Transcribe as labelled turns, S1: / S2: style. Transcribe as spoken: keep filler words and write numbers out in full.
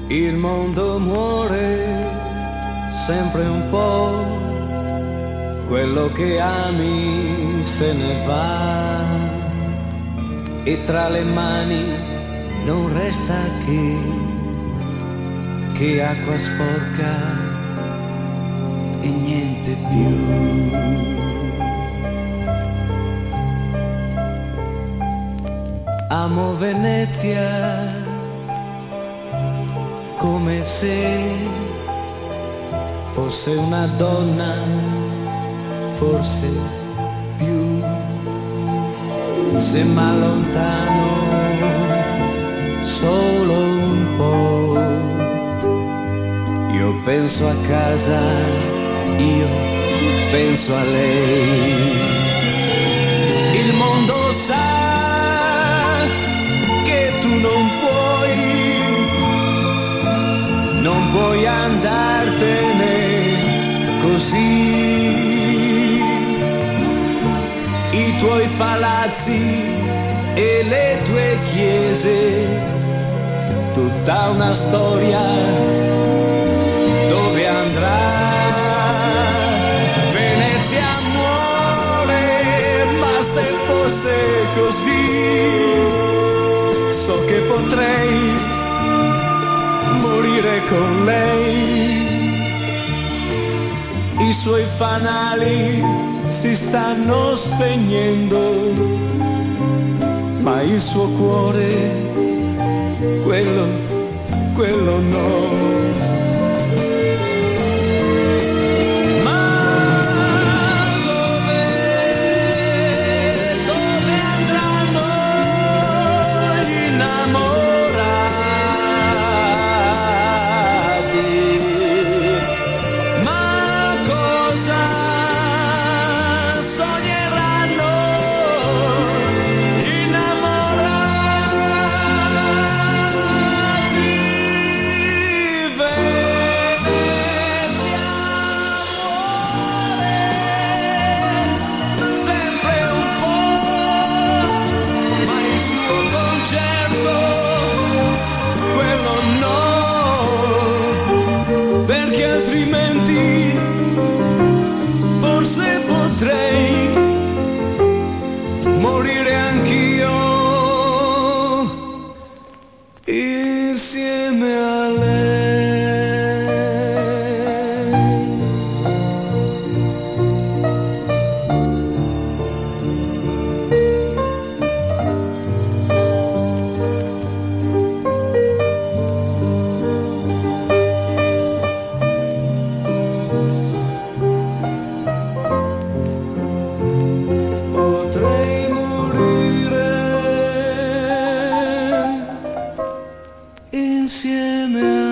S1: Il mondo muore sempre un po', quello che ami se ne va e tra le mani non resta che, che acqua sporca e niente più. Amo Venezia come se fosse una donna, forse più. Se m'allontano solo un po', io penso a casa, io penso a lei. Il mondo sa che tu non puoi, non puoi andartene così. I tuoi palazzi e le tue chiese, tutta una storia, dove andrà? Venezia muore, ma se fosse così, so che potrei morire con lei. I suoi fanali si stanno spegnendo, ma il suo cuore, quello, quello no. Perché altrimenti forse potrei morire anch'io insieme a lei. Insieme a